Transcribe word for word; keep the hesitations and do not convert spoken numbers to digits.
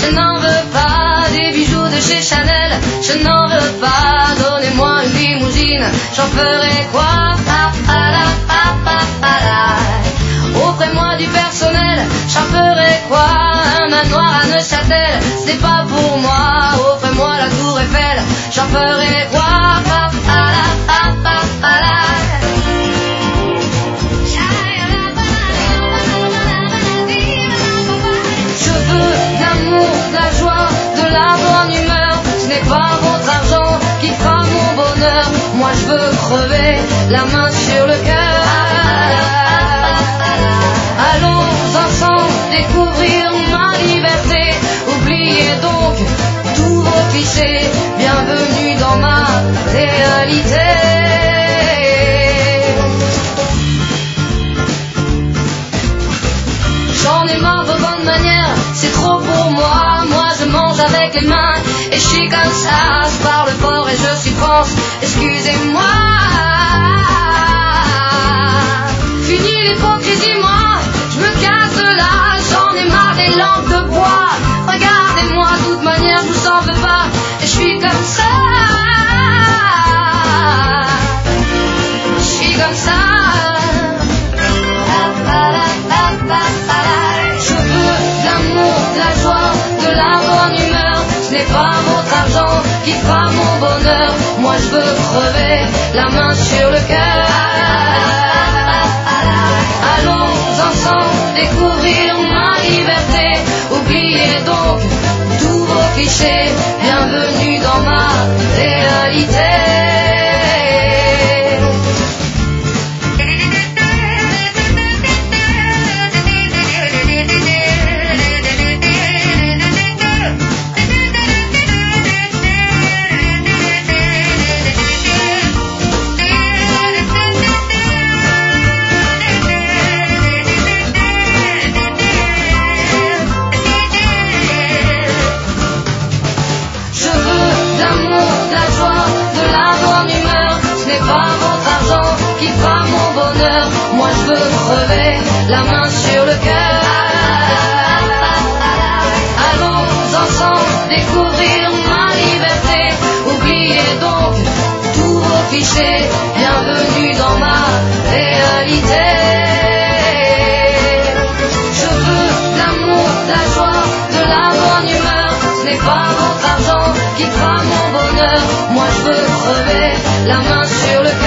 Je n'en veux pas des bijoux de chez Chanel. Je n'en veux pas, donnez-moi une limousine. J'en ferai quoi? Ah, ah, là, ah, ah, ah, là. Offrez-moi du personnel. J'en ferai quoi? Un manoir à Neuchâtel, ce n'est pas pour moi. Offrez-moi la tour Eiffel. J'en ferai quoi? Ah, ah, là, ah, ah, ah, là. De la joie, de la bonne humeur, ce n'est pas votre argent qui fera mon bonheur. Moi je veux crever la main sur le cœur. Allons ensemble découvrir ma liberté. Oubliez donc tous vos clichés. Bienvenue dans ma réalité. J'en ai marre de vos bonnes manières, c'est trop pour moi. Moi je mange avec les mains et je suis comme ça. Je parle fort et je suis France, excusez-moi. Fini l'hypocrisie, moi je me casse de là. J'en ai marre des lampes de bois. Regardez-moi, de toute manière je vous en veux pas. Et je suis comme ça. Je suis comme ça. De la joie, de la bonne humeur, ce n'est pas votre argent qui fera mon bonheur. Moi je veux crever la main sur le cœur. Allons ensemble découvrir ma liberté. Oubliez donc tous vos clichés. Bienvenue dans ma réalité. Moi je veux crever la main sur le cœur. Allons ensemble découvrir ma liberté. Oubliez donc tous vos clichés. Bienvenue dans ma réalité. Je veux de l'amour, de la joie, de la bonne humeur. Ce n'est pas votre argent qui fera mon bonheur. Moi je veux crever la main sur le cœur.